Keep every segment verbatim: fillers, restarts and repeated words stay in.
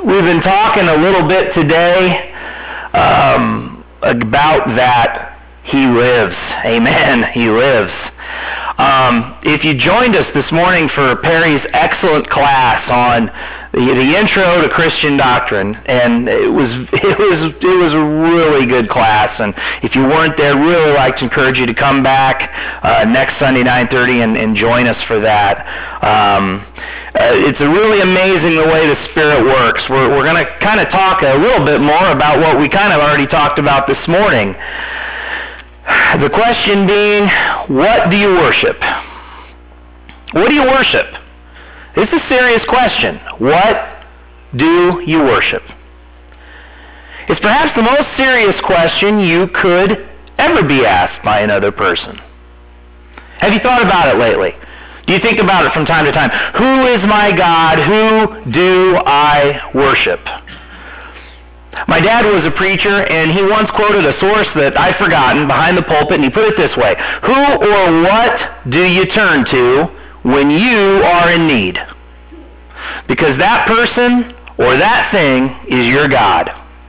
We've been talking a little bit today um, about that. He lives. Amen. He lives. Um, if you joined us this morning for Perry's excellent class on the, the intro to Christian doctrine, and it was it was it was a really good class. And if you weren't there, really like to encourage you to come back uh, next Sunday nine thirty and, and join us for that. Um, uh, it's a really amazing the way the Spirit works. We're we're going to kind of talk a little bit more about what we kind of already talked about this morning. The question being, what do you worship? What do you worship? It's a serious question. What do you worship? It's perhaps the most serious question you could ever be asked by another person. Have you thought about it lately? Do you think about it from time to time? Who is my God? Who do I worship? My dad was a preacher, and he once quoted a source that I've forgotten behind the pulpit, and he put it this way: who or what do you turn to when you are in need? Because that person or that thing is your God.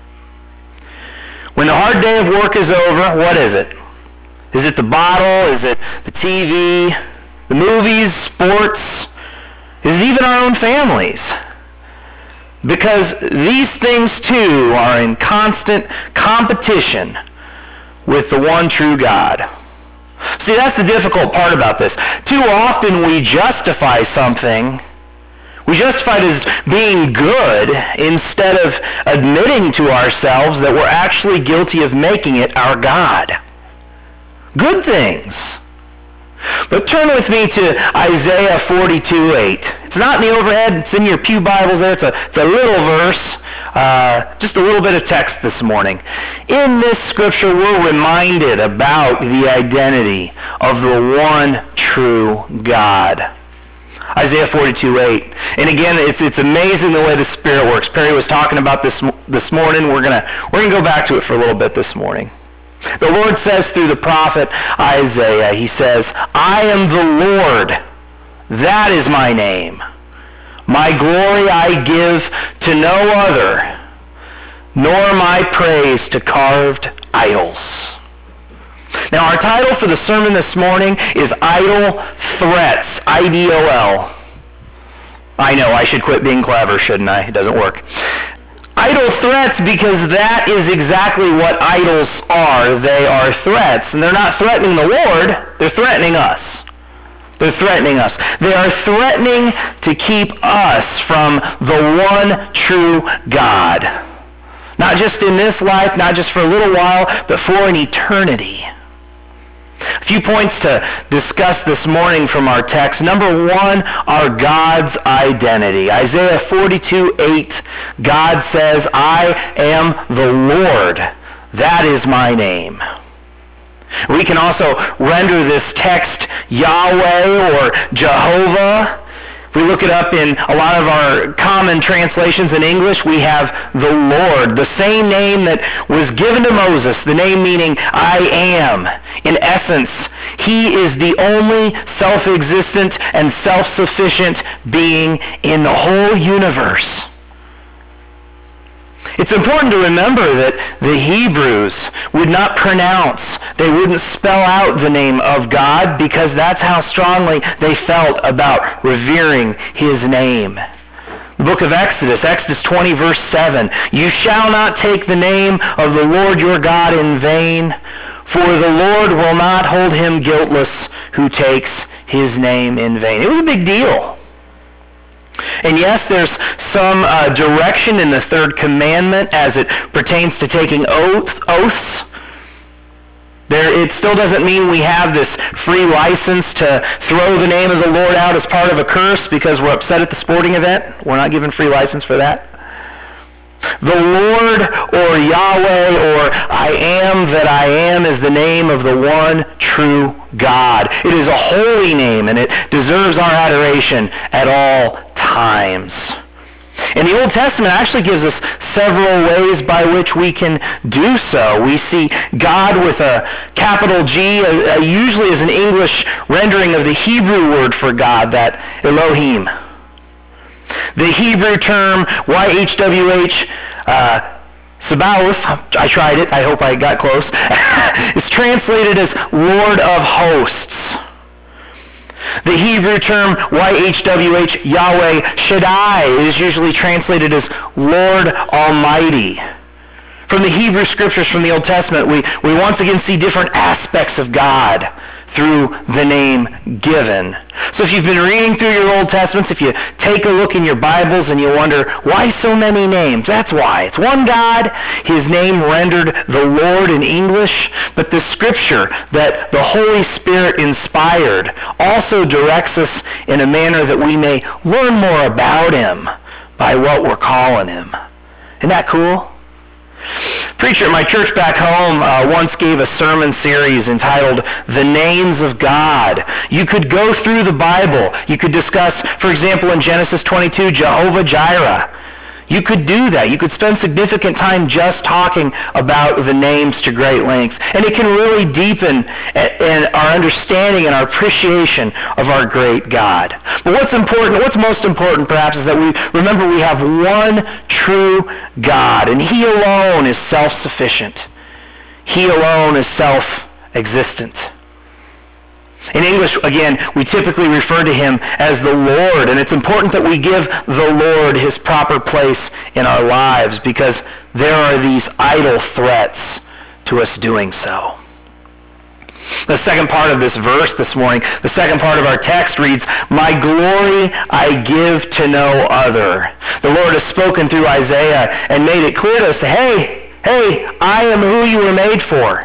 When the hard day of work is over, what is it? Is it the bottle? Is it the T V? The movies? Sports? Is it even our own families? Because these things too are in constant competition with the one true God. See, that's the difficult part about this. Too often we justify something, we justify it as being good instead of admitting to ourselves that we're actually guilty of making it our God. Good things. But turn with me to Isaiah forty-two eight. It's not in the overhead. It's in your pew Bibles there. It's a, it's a little verse, uh, just a little bit of text this morning. In this scripture, we're reminded about the identity of the one true God. Isaiah forty-two eight. And again, it's it's amazing the way the Spirit works. Perry was talking about this this morning. We're gonna we're gonna go back to it for a little bit this morning. The Lord says through the prophet Isaiah, he says, I am the Lord, that is my name. My glory I give to no other, nor my praise to carved idols. Now our title for the sermon this morning is Idol Threats, I D O L. I know, I should quit being clever, shouldn't I? It doesn't work. Idol threats, because that is exactly what idols are. They are threats. And they're not threatening the Lord, they're threatening us. They're threatening us. They are threatening to keep us from the one true God. Not just in this life, not just for a little while, but for an eternity. A few points to discuss this morning from our text. Number one, our God's identity. Isaiah forty-two eight, God says, I am the Lord. That is my name. We can also render this text Yahweh or Jehovah. If we look it up in a lot of our common translations in English, we have the Lord, the same name that was given to Moses, the name meaning I am. In essence, he is the only self-existent and self-sufficient being in the whole universe. It's important to remember that the Hebrews would not pronounce, they wouldn't spell out the name of God, because that's how strongly they felt about revering his name. The book of Exodus, Exodus twenty verse seven, you shall not take the name of the Lord your God in vain, for the Lord will not hold him guiltless who takes his name in vain. It was a big deal. And yes, there's some uh, direction in the third commandment as it pertains to taking oath, oaths. There, it still doesn't mean we have this free license to throw the name of the Lord out as part of a curse because we're upset at the sporting event. We're not given free license for that. The Lord or Yahweh or I am that I am is the name of the one true God. It is a holy name, and it deserves our adoration at all times. And the Old Testament actually gives us several ways by which we can do so. We see God with a capital G, uh, usually as an English rendering of the Hebrew word for God, that Elohim. The Hebrew term Y H W H, uh, Sabaoth, I tried it, I hope I got close, is translated as Lord of Hosts. The Hebrew term Y H W H, Yahweh Shaddai, is usually translated as Lord Almighty. From the Hebrew scriptures from the Old Testament, we, we once again see different aspects of God through the name given. So if you've been reading through your Old Testaments, if you take a look in your Bibles and you wonder, why so many names? That's why. It's one God, his name rendered the Lord in English, but the scripture that the Holy Spirit inspired also directs us in a manner that we may learn more about him by what we're calling him. Isn't that cool? Preacher at my church back home uh, once gave a sermon series entitled The Names of God. You could go through the Bible. You could discuss, for example, in Genesis twenty-two, Jehovah Jireh. You could do that. You could spend significant time just talking about the names to great length. And it can really deepen in our understanding and our appreciation of our great God. But what's important, what's most important perhaps, is that we remember we have one true God, and he alone is self-sufficient. He alone is self-existent. In English, again, we typically refer to him as the Lord, and it's important that we give the Lord his proper place in our lives, because there are these idle threats to us doing so. The second part of this verse this morning, the second part of our text reads, "My glory I give to no other." The Lord has spoken through Isaiah and made it clear to us, hey, hey, I am who you were made for.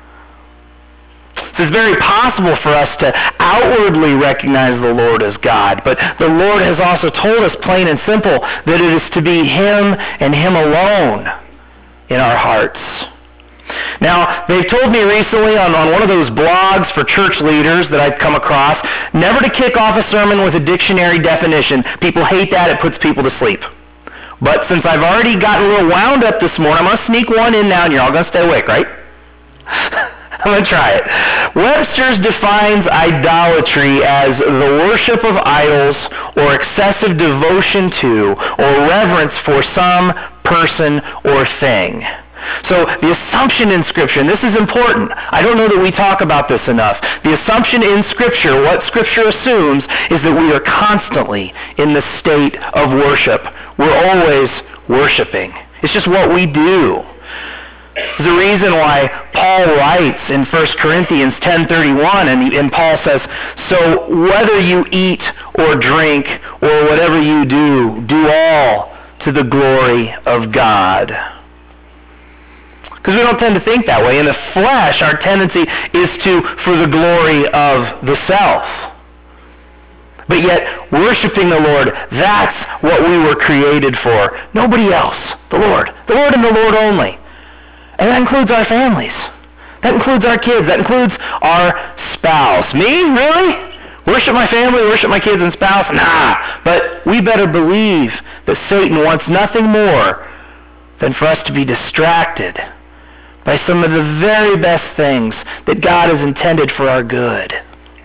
So it's very possible for us to outwardly recognize the Lord as God, but the Lord has also told us plain and simple that it is to be him and him alone in our hearts. Now, they've told me recently on, on one of those blogs for church leaders that I've come across, never to kick off a sermon with a dictionary definition. People hate that. It puts people to sleep. But since I've already gotten a little wound up this morning, I'm going to sneak one in now, and you're all going to stay awake, right? I'm going to try it. Webster's defines idolatry as the worship of idols or excessive devotion to or reverence for some person or thing. So the assumption in Scripture, and this is important, I don't know that we talk about this enough. The assumption in Scripture, what Scripture assumes, is that we are constantly in the state of worship. We're always worshiping. It's just what we do. There's a reason why Paul writes in First Corinthians ten thirty-one, and, and Paul says, "So whether you eat or drink or whatever you do, do all to the glory of God." Because we don't tend to think that way. In the flesh, our tendency is to, for the glory of the self. But yet, worshiping the Lord, that's what we were created for. Nobody else. The Lord. The Lord and the Lord only. And that includes our families. That includes our kids. That includes our spouse. Me? Really? Worship my family, worship my kids and spouse? Nah. But we better believe that Satan wants nothing more than for us to be distracted by some of the very best things that God has intended for our good.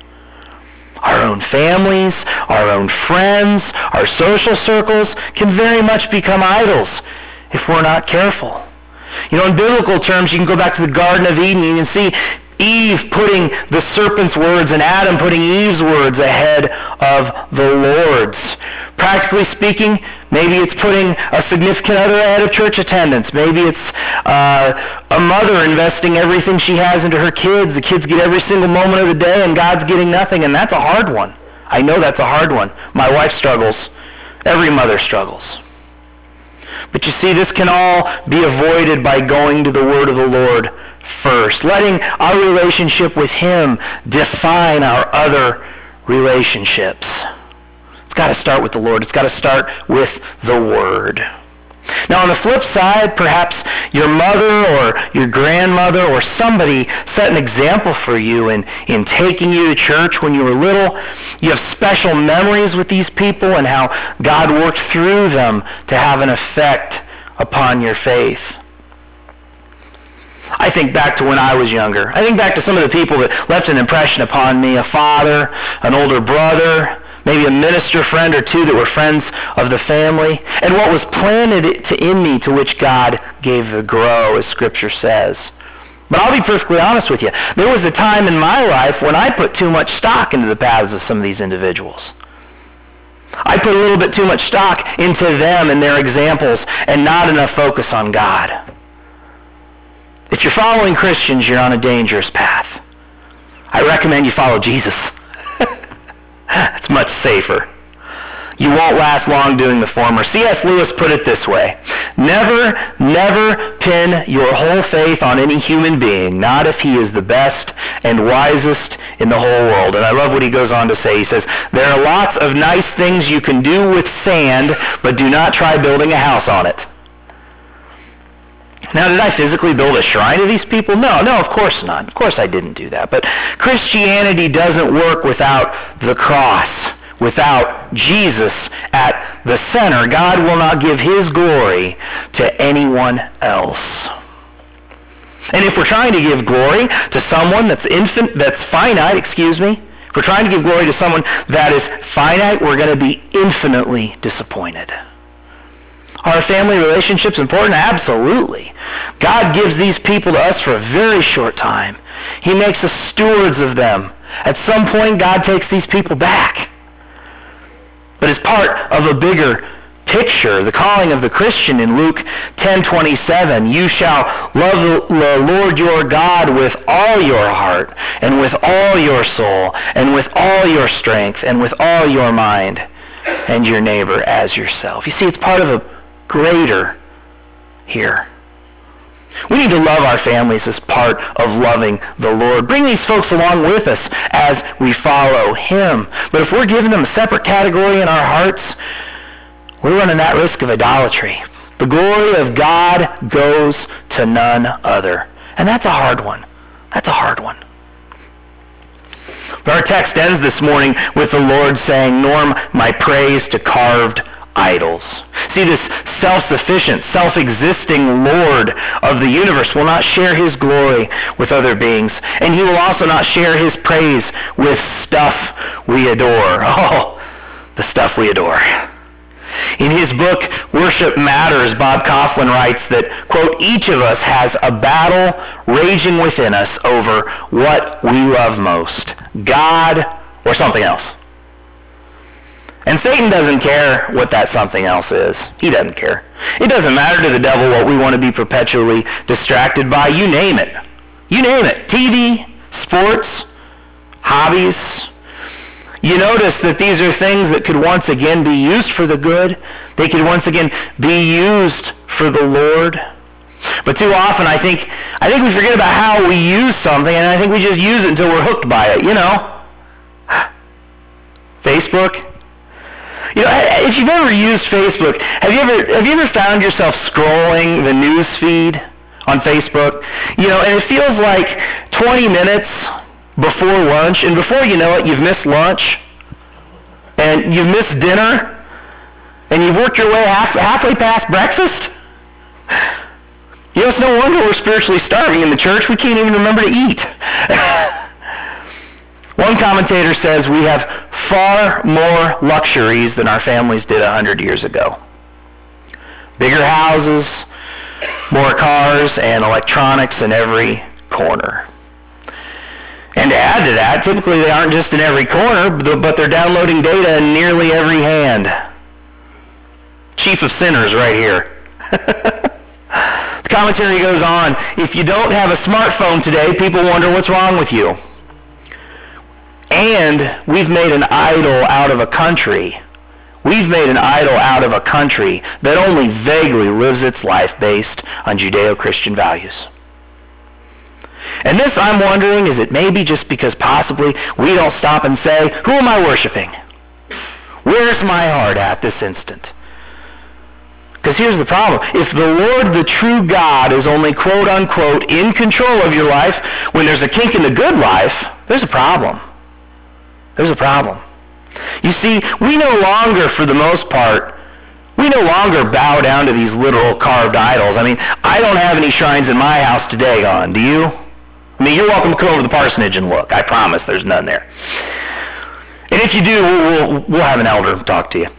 Our own families, our own friends, our social circles can very much become idols if we're not careful. You know, in biblical terms, you can go back to the Garden of Eden, you can see Eve putting the serpent's words and Adam putting Eve's words ahead of the Lord's. Practically speaking, maybe it's putting a significant other ahead of church attendance. Maybe it's uh, a mother investing everything she has into her kids. The kids get every single moment of the day and God's getting nothing, and that's a hard one. I know that's a hard one. My wife struggles. Every mother struggles. But you see, this can all be avoided by going to the word of the Lord first, letting our relationship with him define our other relationships. It's got to start with the Lord. It's got to start with the word. Now, on the flip side, perhaps your mother or your grandmother or somebody set an example for you in, in taking you to church when you were little. You have special memories with these people and how God worked through them to have an effect upon your faith. I think back to when I was younger. I think back to some of the people that left an impression upon me, a father, an older brother, maybe a minister friend or two that were friends of the family, and what was planted to, in me to which God gave the grow, as Scripture says. But I'll be perfectly honest with you. There was a time in my life when I put too much stock into the paths of some of these individuals. I put a little bit too much stock into them and their examples and not enough focus on God. If you're following Christians, you're on a dangerous path. I recommend you follow Jesus. It's much safer. You won't last long doing the former. C S Lewis put it this way: Never, never pin your whole faith on any human being, not if he is the best and wisest in the whole world. And I love what he goes on to say. He says, there are lots of nice things you can do with sand, but do not try building a house on it. Now, did I physically build a shrine to these people? No, no, of course not. Of course I didn't do that. But Christianity doesn't work without the cross, without Jesus at the center. God will not give his glory to anyone else. And if we're trying to give glory to someone that's infant, that's finite, excuse me, if we're trying to give glory to someone that is finite, we're going to be infinitely disappointed. Are family relationships important? Absolutely. God gives these people to us for a very short time. He makes us stewards of them. At some point, God takes these people back. But as part of a bigger picture, the calling of the Christian in Luke ten twenty-seven, you shall love the Lord your God with all your heart, and with all your soul, and with all your strength, and with all your mind, and your neighbor as yourself. You see, it's part of a greater here. We need to love our families as part of loving the Lord. Bring these folks along with us as we follow him. But if we're giving them a separate category in our hearts, we're running that risk of idolatry. The glory of God goes to none other. And that's a hard one. That's a hard one. But our text ends this morning with the Lord saying, "Norm my praise to carved idols." See, this self-sufficient, self-existing Lord of the universe will not share his glory with other beings, and he will also not share his praise with stuff we adore. Oh, the stuff we adore. In his book, Worship Matters, Bob Coughlin writes that, quote, each of us has a battle raging within us over what we love most, God or something else. And Satan doesn't care what that something else is. He doesn't care. It doesn't matter to the devil what we want to be perpetually distracted by. You name it. You name it. T V, sports, hobbies. You notice that these are things that could once again be used for the good. They could once again be used for the Lord. But too often I think I think we forget about how we use something, and I think we just use it until we're hooked by it, you know. Facebook. You know, if you've ever used Facebook, have you ever have you ever found yourself scrolling the news feed on Facebook? You know, and it feels like twenty minutes before lunch, and before you know it, you've missed lunch, and you've missed dinner, and you've worked your way half, halfway past breakfast. You know, it's no wonder we're spiritually starving in the church. We can't even remember to eat. One commentator says we have far more luxuries than our families did a hundred years ago. Bigger houses, more cars, and electronics in every corner. And to add to that, typically they aren't just in every corner, but they're downloading data in nearly every hand. Chief of sinners right here. The commentary goes on, if you don't have a smartphone today, people wonder what's wrong with you. And we've made an idol out of a country. We've made an idol out of a country that only vaguely lives its life based on Judeo-Christian values. And this, I'm wondering, is it maybe just because possibly we don't stop and say, who am I worshiping? Where's my heart at this instant? Because here's the problem. If the Lord, the true God, is only quote-unquote in control of your life when there's a kink in the good life, there's a problem. There's a problem. You see, we no longer, for the most part, we no longer bow down to these literal carved idols. I mean, I don't have any shrines in my house today, on. Do you? I mean, you're welcome to come over to the parsonage and look. I promise there's none there. And if you do, we'll, we'll have an elder talk to you.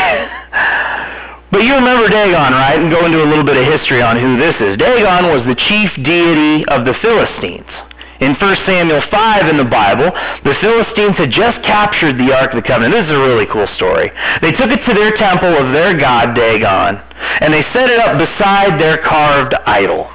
But you remember Dagon, right? And go into a little bit of history on who this is. Dagon was the chief deity of the Philistines. In First Samuel five in the Bible, the Philistines had just captured the Ark of the Covenant. This is a really cool story. They took it to their temple of their god, Dagon, and they set it up beside their carved idol.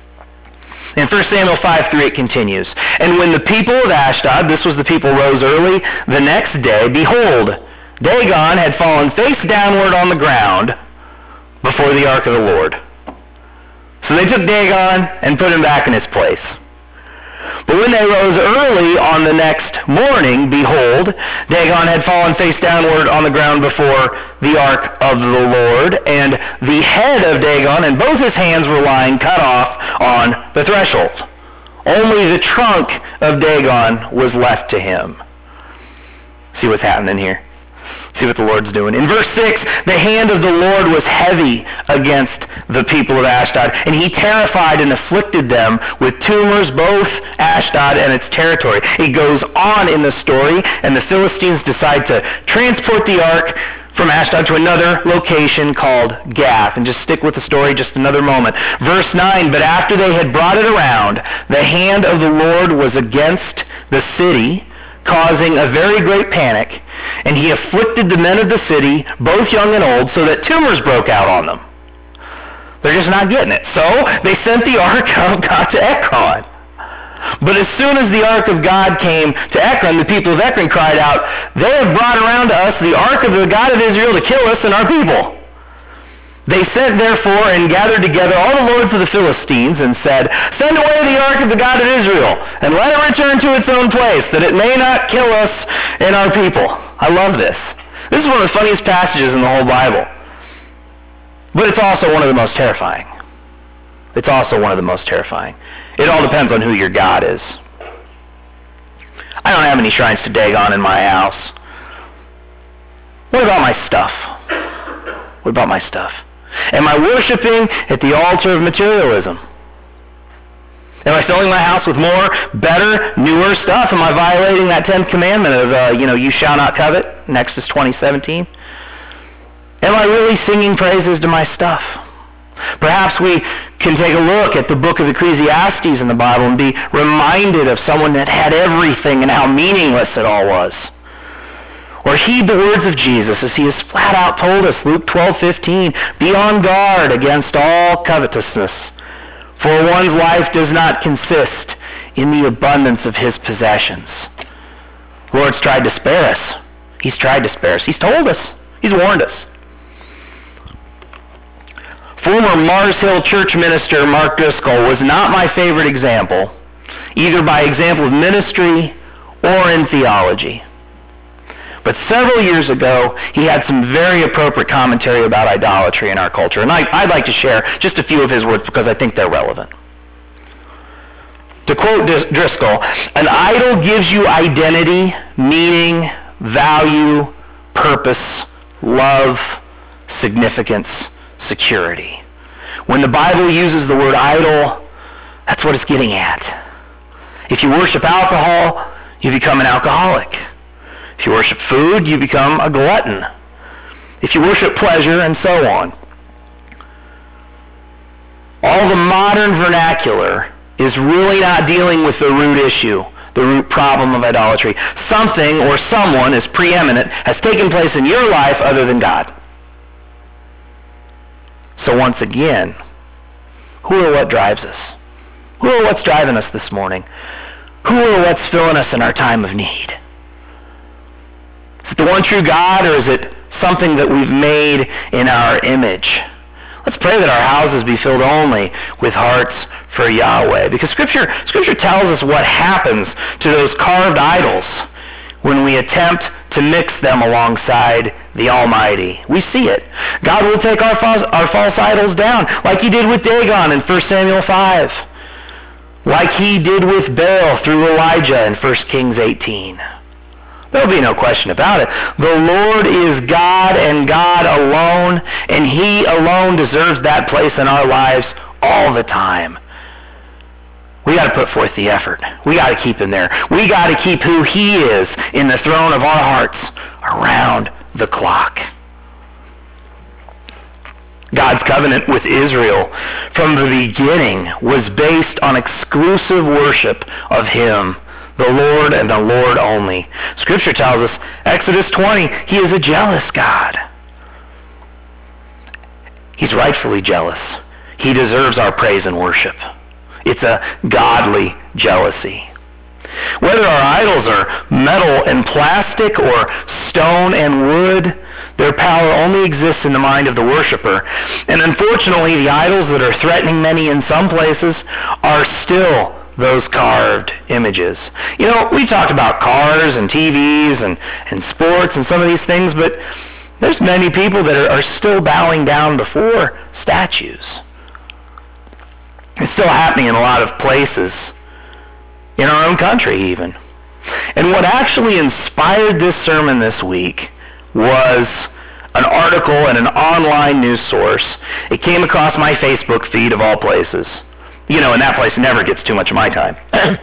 In First Samuel five three it continues, "And when the people of Ashdod," this was the people, "rose early the next day, behold, Dagon had fallen face downward on the ground before the ark of the Lord." So they took Dagon and put him back in his place. "But when they rose early on the next morning, behold, Dagon had fallen face downward on the ground before the ark of the Lord, and the head of Dagon and both his hands were lying cut off on the threshold. Only the trunk of Dagon was left to him." See what's happening here? See what the Lord's doing. In verse six, "The hand of the Lord was heavy against the people of Ashdod, and he terrified and afflicted them with tumors, both Ashdod and its territory." It goes on in the story, and the Philistines decide to transport the ark from Ashdod to another location called Gath. And just stick with the story just another moment. Verse nine, "But after they had brought it around, the hand of the Lord was against the city, causing a very great panic, and he afflicted the men of the city, both young and old, so that tumors broke out on them." They're just not getting it. So they sent the ark of God to Ekron. "But as soon as the ark of God came to Ekron, the people of Ekron cried out, 'They have brought around to us the ark of the God of Israel to kill us and our people.' They sent therefore and gathered together all the lords of the Philistines and said, 'Send away the ark of the God of Israel, and let it return to its own place, that it may not kill us and our people.'" I love this. This is one of the funniest passages in the whole Bible. But it's also one of the most terrifying. It's also one of the most terrifying. It all depends on who your God is. I don't have any shrines to Dagon in my house. What about my stuff? What about my stuff? Am I worshiping at the altar of materialism? Am I filling my house with more, better, newer stuff? Am I violating that tenth commandment of, uh, you know, you shall not covet, in Exodus twenty seventeen? Am I really singing praises to my stuff? Perhaps we can take a look at the book of Ecclesiastes in the Bible and be reminded of someone that had everything and how meaningless it all was. Or heed the words of Jesus as he has flat out told us, Luke twelve fifteen, "Be on guard against all covetousness, for one's life does not consist in the abundance of his possessions." The Lord's tried to spare us. He's tried to spare us. He's told us. He's warned us. Former Mars Hill church minister Mark Driscoll was not my favorite example, either by example of ministry or in theology. But several years ago, he had some very appropriate commentary about idolatry in our culture. And I, I'd like to share just a few of his words because I think they're relevant. To quote Driscoll, "An idol gives you identity, meaning, value, purpose, love, significance, security." When the Bible uses the word idol, that's what it's getting at. If you worship alcohol, you become an alcoholic. If you worship food, you become a glutton. If you worship pleasure, and so on. All the modern vernacular is really not dealing with the root issue, the root problem of idolatry. Something or someone is preeminent, has taken place in your life other than God. So once again, who or what drives us? Who or what's driving us this morning? Who or what's filling us in our time of need? Is it the one true God, or is it something that we've made in our image? Let's pray that our houses be filled only with hearts for Yahweh. Because Scripture, Scripture tells us what happens to those carved idols when we attempt to mix them alongside the Almighty. We see it. God will take our false, our false idols down, like he did with Dagon in First Samuel five. Like he did with Baal through Elijah in First Kings eighteen. There'll be no question about it. The Lord is God and God alone, and he alone deserves that place in our lives all the time. We got to put forth the effort. We got to keep him there. We got to keep who he is in the throne of our hearts around the clock. God's covenant with Israel from the beginning was based on exclusive worship of him, the Lord and the Lord only. Scripture tells us, Exodus twenty, he is a jealous God. He's rightfully jealous. He deserves our praise and worship. It's a godly jealousy. Whether our idols are metal and plastic or stone and wood, their power only exists in the mind of the worshiper. And unfortunately, the idols that are threatening many in some places are still those carved images. You know, we've talked about cars and T Vs and, and sports and some of these things, but there's many people that are, are still bowing down before statues. It's still happening in a lot of places, in our own country even. And what actually inspired this sermon this week was an article in an online news source. It came across my Facebook feed of all places. You know, and that place never gets too much of my time.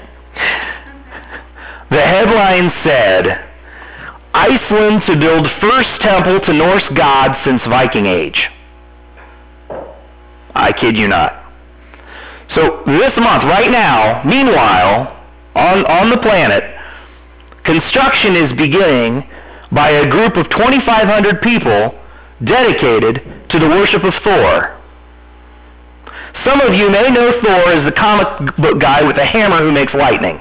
The headline said, Iceland to build first temple to Norse gods since Viking Age. I kid you not. So this month, right now, meanwhile, on, on the planet, construction is beginning by a group of twenty-five hundred people dedicated to the worship of Thor. Some of you may know Thor as the comic book guy with a hammer who makes lightning.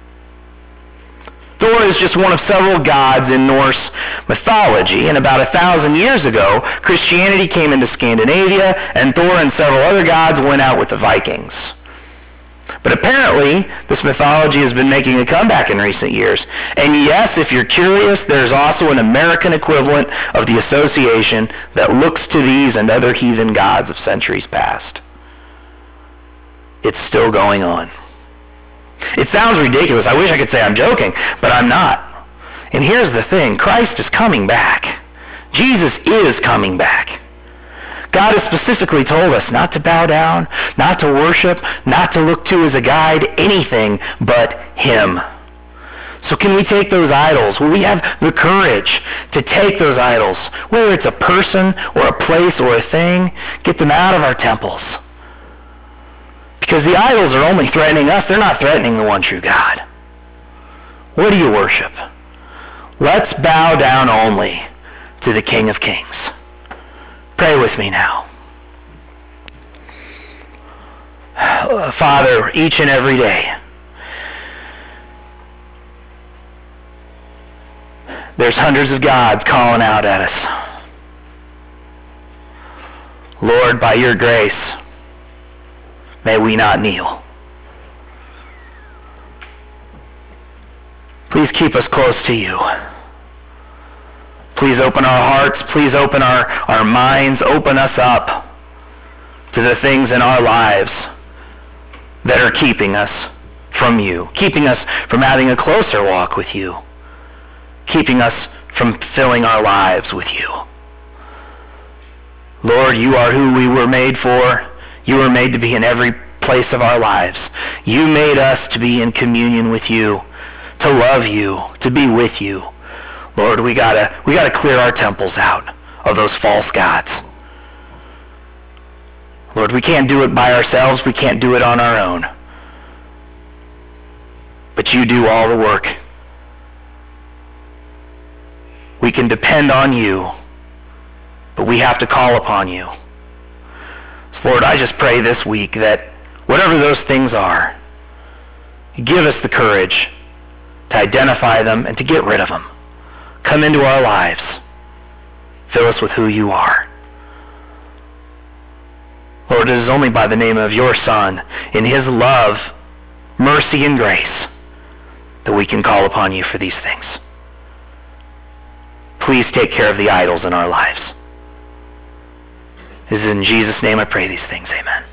Thor is just one of several gods in Norse mythology, and about a thousand years ago, Christianity came into Scandinavia, and Thor and several other gods went out with the Vikings. But apparently, this mythology has been making a comeback in recent years. And yes, if you're curious, there's also an American equivalent of the association that looks to these and other heathen gods of centuries past. It's still going on. It sounds ridiculous. I wish I could say I'm joking, but I'm not. And here's the thing. Christ is coming back. Jesus is coming back. God has specifically told us not to bow down, not to worship, not to look to as a guide, anything but him. So can we take those idols? Will we have the courage to take those idols, whether it's a person or a place or a thing, get them out of our temples? Because the idols are only threatening us. They're not threatening the one true God. What do you worship? Let's bow down only to the King of Kings. Pray with me now. Father, each and every day, there's hundreds of gods calling out at us. Lord, by your grace, may we not kneel. Please keep us close to you. Please open our hearts. Please open our, our minds. Open us up to the things in our lives that are keeping us from you, keeping us from having a closer walk with you, keeping us from filling our lives with you. Lord, you are who we were made for. You were made to be in every place of our lives. You made us to be in communion with you, to love you, to be with you. Lord, we gotta we gotta clear our temples out of those false gods. Lord, we can't do it by ourselves. We can't do it on our own. But you do all the work. We can depend on you, but we have to call upon you. So Lord, I just pray this week that whatever those things are, give us the courage to identify them and to get rid of them. Come into our lives. Fill us with who you are. Lord, it is only by the name of your Son, in his love, mercy, and grace, that we can call upon you for these things. Please take care of the idols in our lives. It is in Jesus' name I pray these things. Amen.